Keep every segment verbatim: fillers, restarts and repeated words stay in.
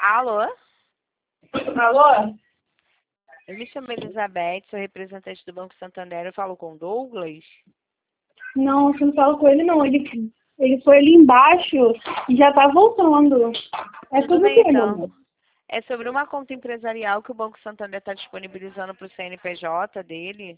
Alô? Alô? Eu me chamo Elizabeth, sou representante do Banco Santander. Eu falo com o Douglas? Não, você não fala com ele, não. Ele, ele foi ali embaixo e já tá voltando. É Tudo sobre o bem, quê, meu então. amor? É sobre uma conta empresarial que o Banco Santander está disponibilizando para o C N P J dele.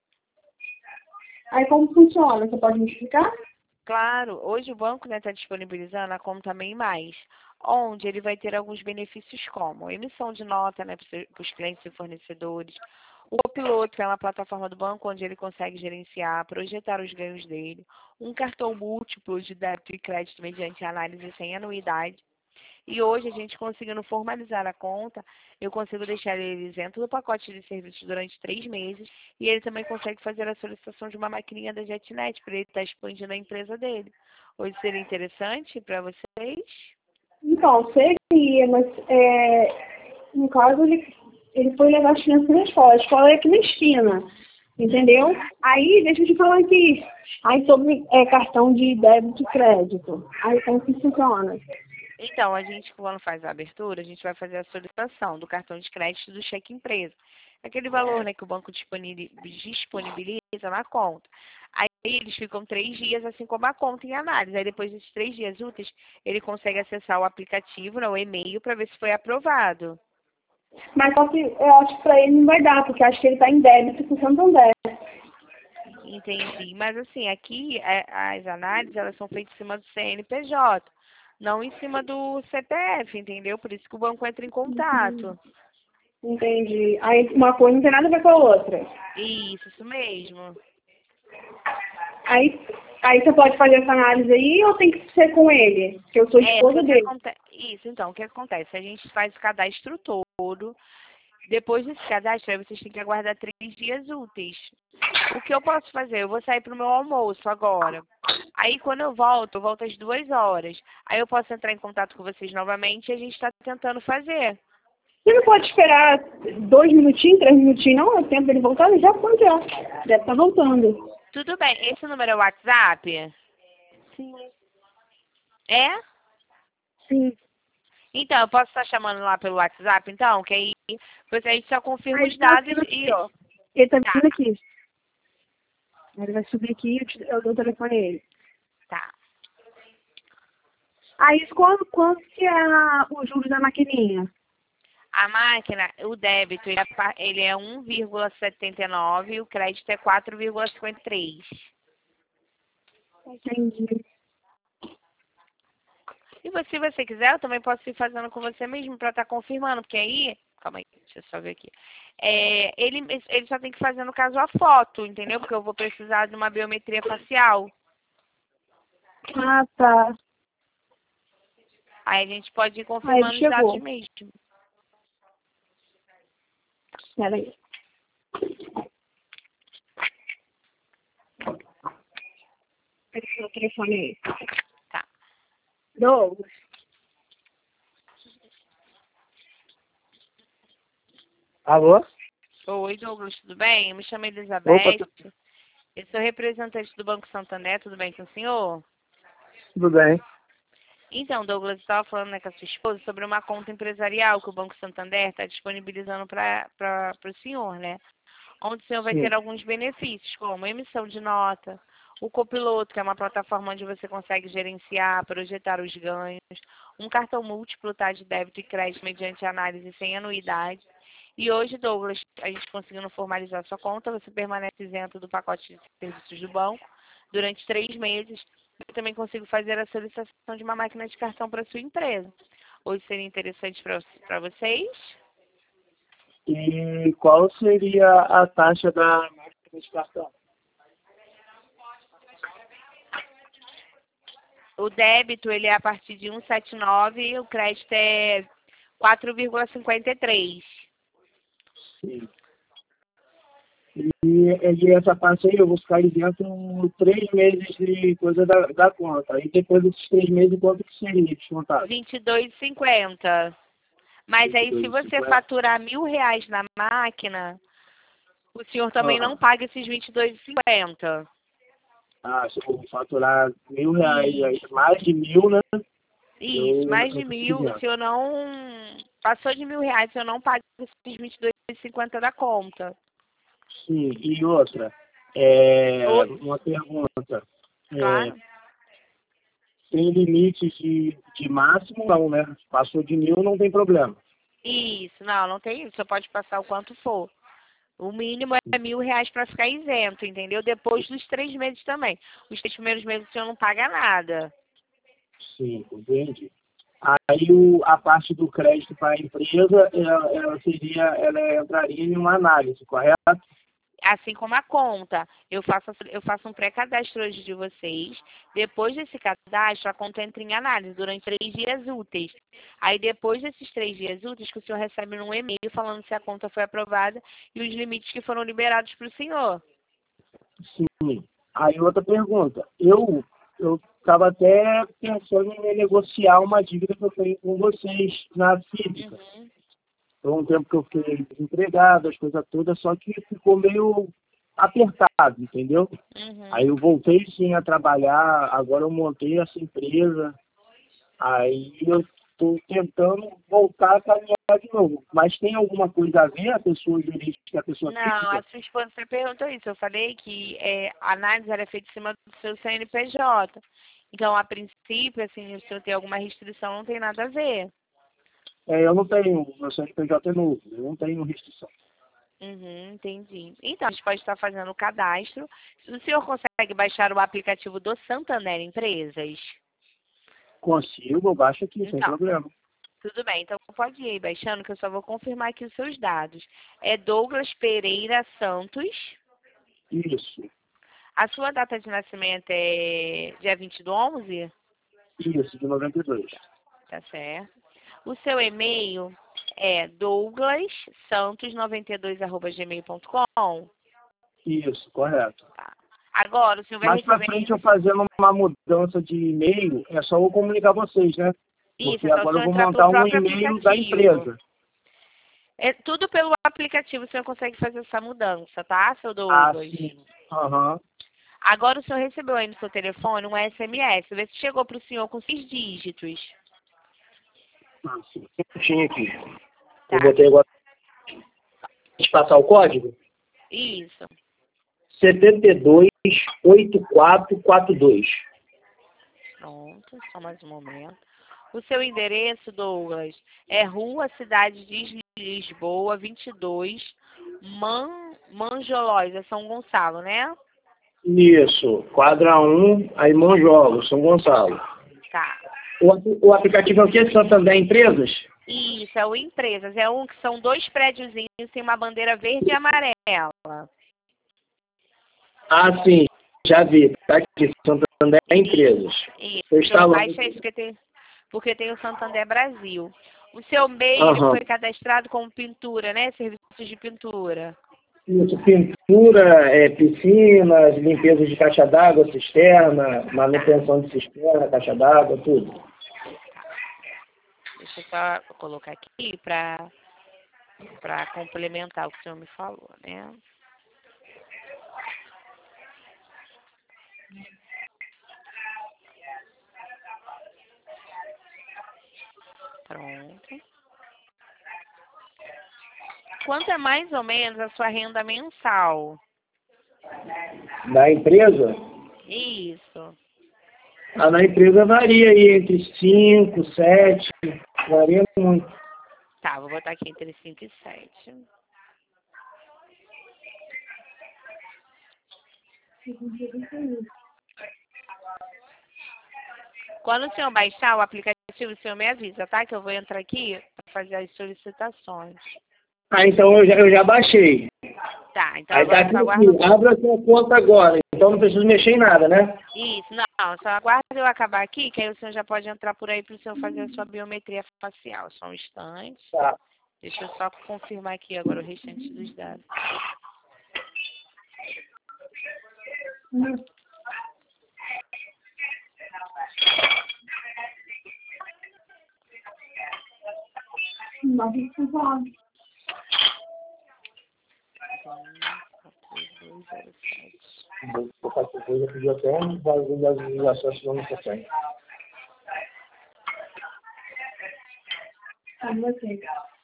Aí como funciona? Você pode me explicar? Claro, hoje o banco está disponibilizando a conta MEI Mais, onde ele vai ter alguns benefícios como emissão de nota, né, para os clientes e fornecedores, o Copiloto, que é uma plataforma do banco onde ele consegue gerenciar, projetar os ganhos dele, um cartão múltiplo de débito e crédito mediante análise sem anuidade. E hoje, a gente conseguindo formalizar a conta, eu consigo deixar ele isento do pacote de serviços durante três meses e ele também consegue fazer a solicitação de uma maquininha da JetNet para ele estar expandindo a empresa dele. Hoje seria interessante para vocês? Então, seria, mas é, no caso ele, ele foi levar as crianças na escola. A escola é aqui na esquina, entendeu? Aí, deixa eu te falar aqui. Aí sobre é, cartão de débito e crédito. Aí como que funciona? Então, a gente, quando faz a abertura, a gente vai fazer a solicitação do cartão de crédito do cheque empresa. Aquele valor, né, que o banco disponibiliza na conta. Aí eles ficam três dias, assim como a conta em análise. Aí depois desses três dias úteis, ele consegue acessar o aplicativo, né, o e-mail, para ver se foi aprovado. Mas só que eu acho que pra ele não vai dar, porque eu acho que ele tá em débito com o Santander. Entendi. Mas assim, aqui é, as análises, elas são feitas em cima do C N P J, não em cima do C P F, entendeu? Por isso que o banco entra em contato. Entendi. Aí uma coisa não tem nada a ver com a outra. Isso, isso mesmo. Aí, aí você pode fazer essa análise aí ou tem que ser com ele? Que eu sou É, porque esposa o que dele. acontece... Isso, então, o que acontece? A gente faz o cadastro todo. Depois desse cadastro, aí vocês têm que aguardar três dias úteis. O que eu posso fazer? Eu vou sair para o meu almoço agora. Aí, quando eu volto, eu volto às duas horas. Aí eu posso entrar em contato com vocês novamente e a gente está tentando fazer. Você não pode esperar dois minutinhos, três minutinhos, não? É o tempo dele voltar? Ele já foi, já. Deve estar voltando. Tudo bem. Esse número é o WhatsApp? Sim. É? Sim. Então, eu posso estar chamando lá pelo WhatsApp, então? Que aí você, a gente só confirma Aí os ele tá dados vindo e... aqui, ó. Ele tá Tá, vindo aqui. Aí ele vai subir aqui e eu, te- eu dou o telefone a ele. tá. Aí quando, quando que é a- o juros da maquininha? A máquina, o débito, ele é, pa- ele é um vírgula setenta e nove e o crédito é quatro vírgula cinquenta e três. Entendi. E você, se você quiser, eu também posso ir fazendo com você mesmo para estar confirmando, porque aí... Calma aí, deixa eu só ver aqui. É, ele, ele só tem que fazer, no caso, a foto, entendeu? Porque eu vou precisar de uma biometria facial. Ah, tá. Aí a gente pode ir Aí ele confirmando os dados chegou. mesmo. Peraí. Esse é o telefone aí. Tá. Douglas. Alô? Oi, Douglas, tudo bem? Eu me chamo Opa, Elizabeth. tu- Eu sou representante do Banco Santander, tudo bem com o senhor? tudo bem? Então, Douglas, eu estava falando, né, com a sua esposa sobre uma conta empresarial que o Banco Santander está disponibilizando para o senhor, né? Onde o senhor vai ter Sim. alguns benefícios, como emissão de nota, o Copiloto, que é uma plataforma onde você consegue gerenciar, projetar os ganhos, um cartão múltiplo, tá, de débito e crédito mediante análise sem anuidade. E hoje, Douglas, a gente conseguindo formalizar sua conta, você permanece isento do pacote de serviços do banco durante três meses. Eu também consigo fazer a solicitação de uma máquina de cartão para sua empresa. Hoje seria interessante para vocês? E qual seria a taxa da máquina de cartão? O débito, ele é a partir de cento e setenta e nove e o crédito é quatro vírgula cinquenta e três. Sim. E, e essa taxa aí eu vou ficar isento três meses de coisa da, da conta. E depois desses três meses, quanto que seria descontado? vinte e dois e cinquenta. Mas aí, se você faturar mil reais na máquina, o senhor também não Aham. paga esses vinte e dois e cinquenta. Ah, se eu faturar mil reais, aí, Isso. mais de mil, né? Isso, Eu, mais eu de tô mil, pedindo. se eu não... Passou de mil reais, se eu não pago esses vinte e dois reais e cinquenta da conta. Sim, e outra, é, Outra, uma pergunta. É, claro. tem limites de, de máximo, não, né? Passou de mil, não tem problema. Isso, não, não tem isso. Você pode passar o quanto for. O mínimo é mil reais para ficar isento, entendeu? Depois dos três meses também. Os três primeiros meses o senhor não paga nada. Sim, entende? Aí o, a parte do crédito para a empresa, ela, ela seria, ela entraria em uma análise, correto? Assim como a conta. Eu faço, eu faço um pré-cadastro hoje de vocês. Depois desse cadastro, a conta entra em análise durante três dias úteis. Aí, depois desses três dias úteis, que o senhor recebe um e-mail falando se a conta foi aprovada e os limites que foram liberados para o senhor. Sim. Aí outra pergunta. Eu eu estava até pensando em negociar uma dívida que eu tenho com vocês na física. Uhum, Foi um tempo que eu fiquei desempregado, as coisas todas, só que ficou meio apertado, entendeu? Aí uhum. eu voltei sim a trabalhar, agora eu montei essa empresa, aí eu estou tentando voltar a caminhar de novo. Mas tem alguma coisa a ver a pessoa jurídica e a pessoa Não, a física? sua esposa você perguntou isso. Eu falei que é, a análise era feita em cima do seu C N P J. Então, a princípio, assim, se eu tenho alguma restrição, não tem nada a ver. É, eu não tenho, meu C N P J é novo, eu não tenho restrição. Uhum, entendi. Então, a gente pode estar fazendo o cadastro. O senhor consegue baixar o aplicativo do Santander Empresas? Consigo, eu baixo aqui, sem Então, problema. tudo bem. Então, pode ir baixando, que eu só vou confirmar aqui os seus dados. É Douglas Pereira Santos. Isso, A sua data de nascimento é dia vinte do onze? isso, de noventa e dois. Tá certo. O seu e-mail é douglas santos noventa e dois arroba gmail ponto com. Isso, correto. Tá. Agora, o senhor vai Mais pra receber frente, eu fazendo uma mudança de e-mail, é só eu comunicar vocês, né? isso, Porque é só o agora eu senhor vou entrar pelo montar um próprio e-mail da aplicativo. empresa. É tudo pelo aplicativo, o senhor consegue fazer essa mudança, tá, seu Ah, Douglas? sim. Aham. Agora o senhor recebeu aí no seu telefone um S M S, vê se chegou para o senhor com seis dígitos, Ah, sim. Tinha aqui. Eu tá? botei agora. Deixa eu passar o código? Isso. setenta e dois oitenta e quatro quarenta e dois. Pronto, só mais um momento. O seu endereço, Douglas, é Rua Cidade de Lisboa, vinte e dois, Man, Manjolóis, é São Gonçalo, né? Isso, quadra um, aí Monjolos, São Gonçalo. Tá. O, o aplicativo é o que? Santander Empresas? Isso, é o Empresas. É um que são dois prédiozinhos, tem uma bandeira verde e amarela. Ah, sim, já vi. Tá aqui, Santander Empresas. Isso, Eu o senhor instalando baixa aqui. isso porque tem, porque tem o Santander Brasil. O seu mail Aham. foi cadastrado como pintura, né? Serviços de pintura. Isso, pintura, é, piscinas, limpeza de caixa d'água, cisterna, manutenção de cisterna, caixa d'água, tudo. Deixa eu só colocar aqui para para complementar o que o senhor me falou, né? Pronto. Quanto é mais ou menos a sua renda mensal? Na empresa, Isso. a na empresa varia aí entre cinco, sete, varia muito. Tá, vou botar aqui entre cinco e sete. Quando o senhor baixar o aplicativo, o senhor me avisa, tá? Que eu vou entrar aqui para fazer as solicitações. Ah, então eu já, eu já baixei. Tá, então Aí tá agora aqui, só aguardo. aqui, abre a sua conta agora, então não preciso mexer em nada, né? Isso, não, só aguardo eu acabar aqui, que aí o senhor já pode entrar por aí para o senhor fazer a sua biometria facial. Só um instante. Tá. Deixa eu só confirmar aqui agora o restante dos dados. dois zero sete. Vou colocar essa coisa, eu pedi até um das visualizações que eu não consegue. Ah, você.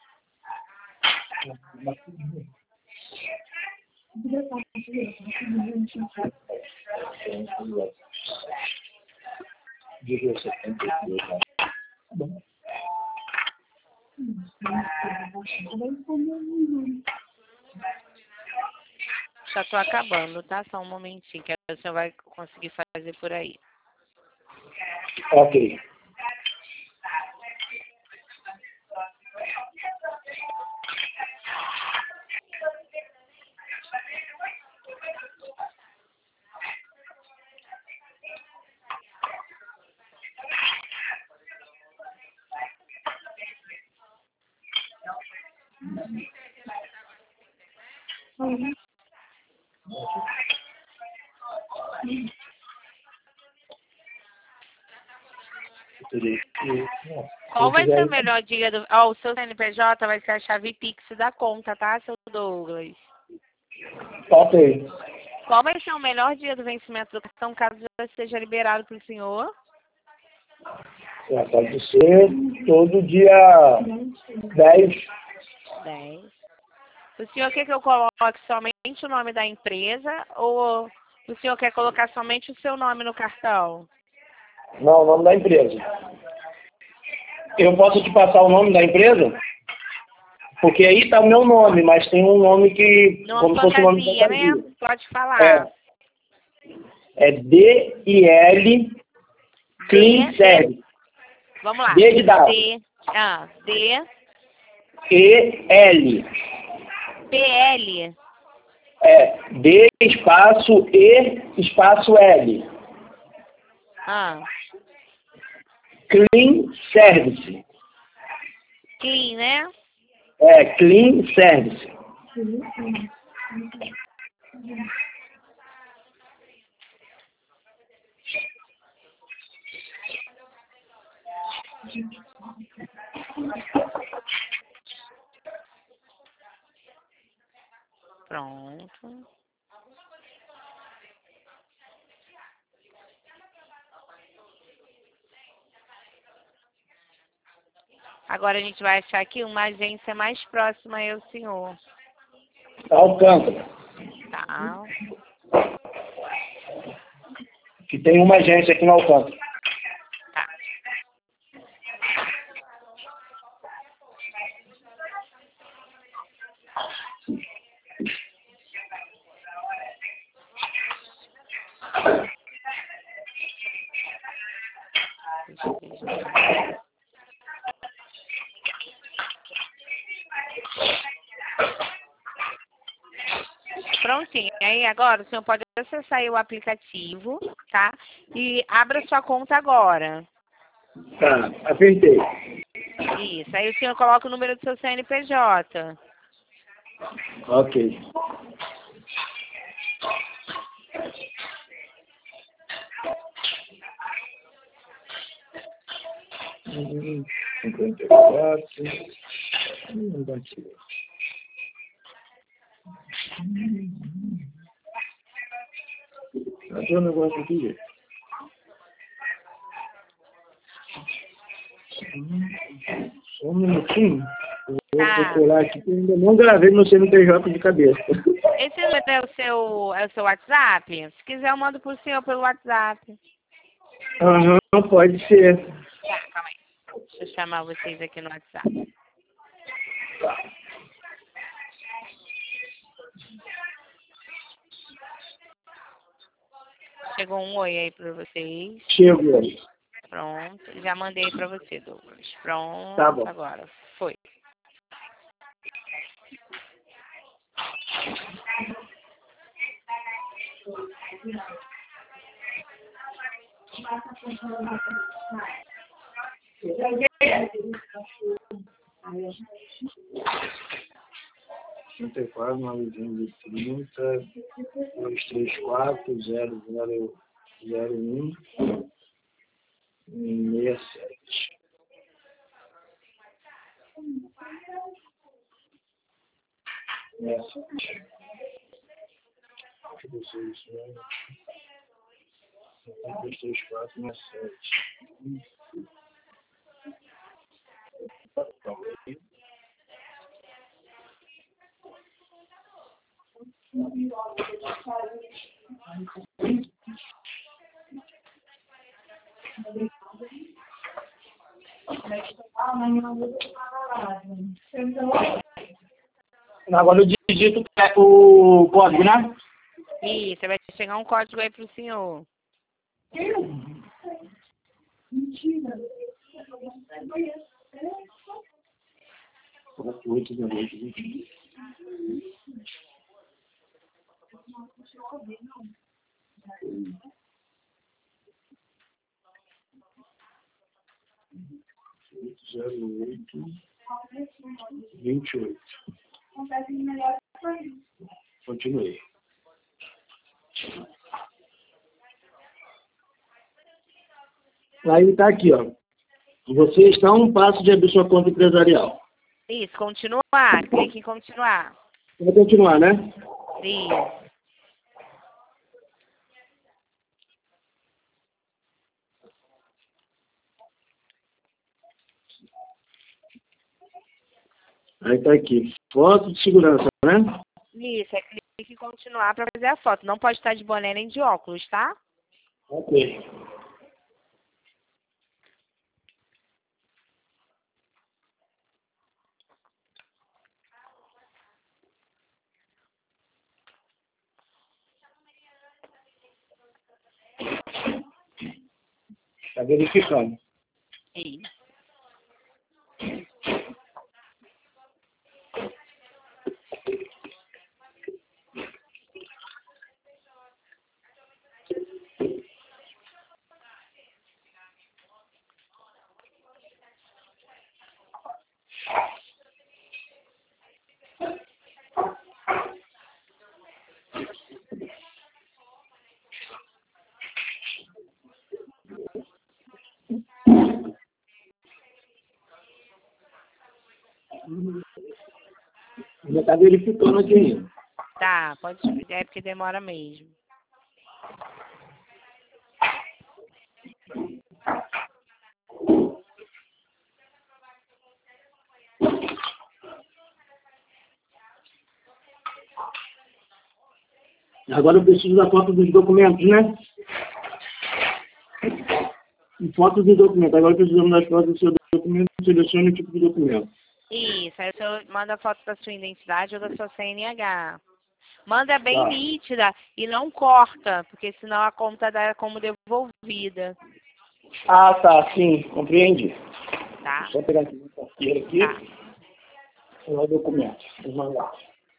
Já tô acabando, tá? Só um momentinho, que a senhora vai conseguir fazer por aí. Ok. Uhum. Qual vai ser o melhor dia do... Ó, o seu C N P J vai ser a chave Pix da conta, tá, seu Douglas? Ok. Qual vai ser o melhor dia do vencimento do cartão, caso já seja liberado para o senhor? É, pode ser todo dia dez. dez. O senhor quer que eu coloque somente o nome da empresa ou o senhor quer colocar somente o seu nome no cartão? Não, o nome da empresa. Eu posso te passar o nome da empresa? Porque aí está o meu nome, mas tem um nome que... Numa como se fosse o nome de fantasia, fantasia. né? Pode falar. É, é D I L Clean D, Service. Vamos lá. D de dado. D, ah, D, E L. P, L. É, D espaço E espaço L. Ah, Clean Service. clean, né? É, Clean Service. Pronto. Agora a gente vai achar aqui uma agência mais próxima ao senhor. Alcântara. Tá. Que tem uma agência aqui no Alcântara. Tá. Deixa eu ver. Prontinho. Aí agora o senhor pode acessar aí o aplicativo, tá? E abra sua conta agora. Tá, apertei. Isso. Aí o senhor coloca o número do seu C N P J. Ok. Hum, cinquenta e quatro. Hum, bati. Cadê o negócio aqui? Só um minutinho. Eu vou Tá. procurar aqui, que eu ainda não gravei meu C N P J de cabeça. Esse número é o seu, é o seu WhatsApp? Se quiser, eu mando pro senhor pelo WhatsApp. Aham, pode ser. Tá, calma aí. Deixa eu chamar vocês aqui no WhatsApp. Chegou um oi aí pra vocês. Chegou. Pronto. Já mandei pra você, Douglas. Pronto. Tá bom. Agora foi. trinta e quatro, novecentos e trinta, dois três quatro, zero zero zero um, sessenta e sete. sessenta e sete. Deixa eu ver se é isso mesmo. dois três quatro, sessenta e sete. Agora eu digito o código, né? Isso, vai chegar um código aí pro senhor. Mentira. oito da noite. zero oito vinte e oito. Continuei. Aí tá aqui, ó. Você está a um passo de abrir sua conta empresarial. Isso, continuar. Clique em continuar. Vai continuar, né? Isso. Aí tá aqui. Foto de segurança, né? Isso, é clique em continuar para fazer a foto. Não pode estar de boné nem de óculos, tá? Ok. Está verificando. Isso. Já está verificando aqui ainda. Tá, pode explicar, é porque demora mesmo. Agora eu preciso da foto dos documentos, né? Foto dos documentos. Agora precisamos das fotos do seu documento. Selecione o tipo de documento. Isso, aí o senhor manda a foto da sua identidade ou da sua C N H. Manda bem Tá. nítida e não corta, porque senão a conta dá como devolvida, Ah, tá. Sim, compreendi. tá? Só pegar aqui o carteira aqui. Tá. E o documento. Vou mandar.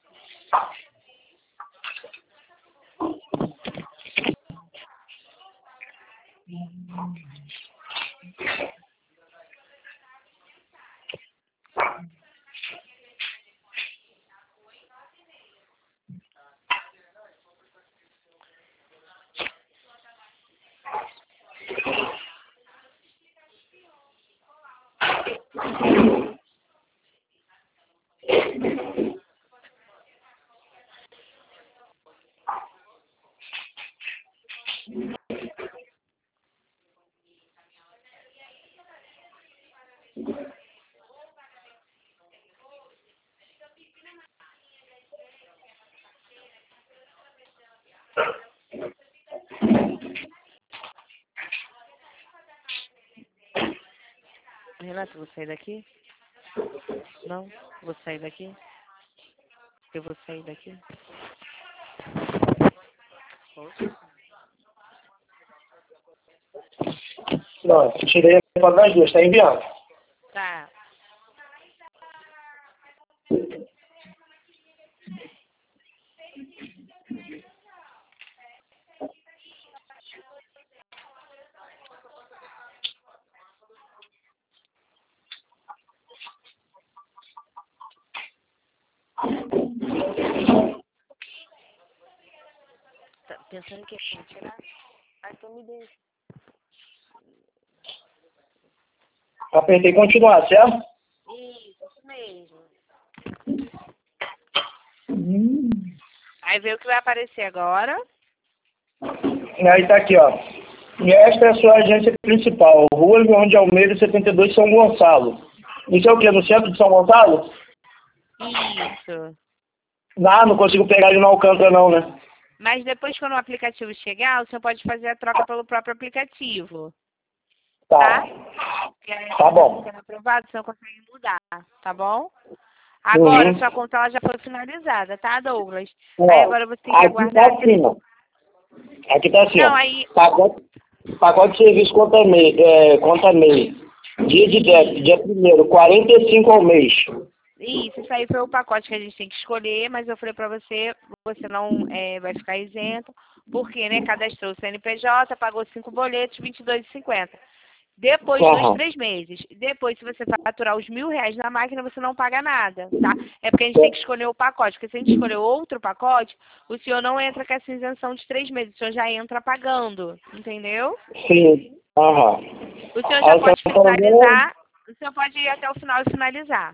Renato, vou sair daqui? Não? Vou sair daqui? Eu vou sair daqui? Não, eu tirei a foto das duas. Está enviando. Tá. Tá pensando que é tirar? Ah, então me deixa. Apertei continuar, certo? Isso, isso mesmo. Hum. Aí vê o que vai aparecer agora. E aí tá aqui, ó. E esta é a sua agência principal, Rua João de Almeida, setenta e dois, São Gonçalo. Isso é o quê? No centro de São Gonçalo? Isso. Ah, não consigo pegar ele no Alcântara não, né? Mas depois, quando o aplicativo chegar, o senhor pode fazer a troca pelo próprio aplicativo. Tá. Tá? Porque aí, Tá bom. sendo aprovado, o senhor consegue mudar, tá bom? Agora, Uhum. sua conta ela já foi finalizada, tá, Douglas? Ó, Aí agora você tem que aqui aguardar... tá assim, ó. Aqui tá assim, Não, ó. aí... Pacote, pacote de serviço conta MEI, é, conta MEI. Dia de débito, dia primeiro, quarenta e cinco ao mês. Isso, isso aí foi o pacote que a gente tem que escolher, mas eu falei pra você, você não é, vai ficar isento, porque, né, cadastrou o C N P J, pagou cinco boletos, vinte e dois reais e cinquenta centavos. Depois dos Aham. três meses, depois se você faturar os mil reais na máquina, você não paga nada, tá? É porque a gente tem que escolher o pacote, porque se a gente escolher outro pacote, o senhor não entra com essa isenção de três meses, o senhor já entra pagando, entendeu? Sim. Aham. O senhor já Aí pode você tá falando, finalizar, o senhor pode ir até o final e finalizar,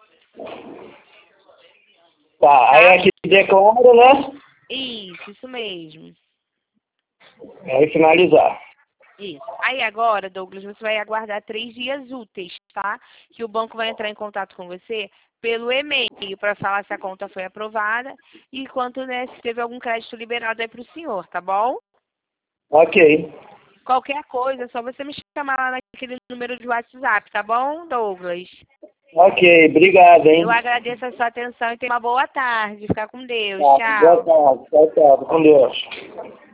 tá, aí tá? aqui declara, né? Isso, isso mesmo. Aí finalizar. Isso. Aí agora, Douglas, você vai aguardar três dias úteis, tá? Que o banco vai entrar em contato com você pelo e-mail para falar se a conta foi aprovada e quanto, né, se teve algum crédito liberado aí para o senhor, tá bom? Ok. Qualquer coisa, é só você me chamar lá naquele número de WhatsApp, tá bom, Douglas? Ok, obrigado, hein? Eu agradeço a sua atenção e tenha uma boa tarde. Fica com Deus. Tá, boa Tchau. tarde. Tchau, tchau. Com Deus.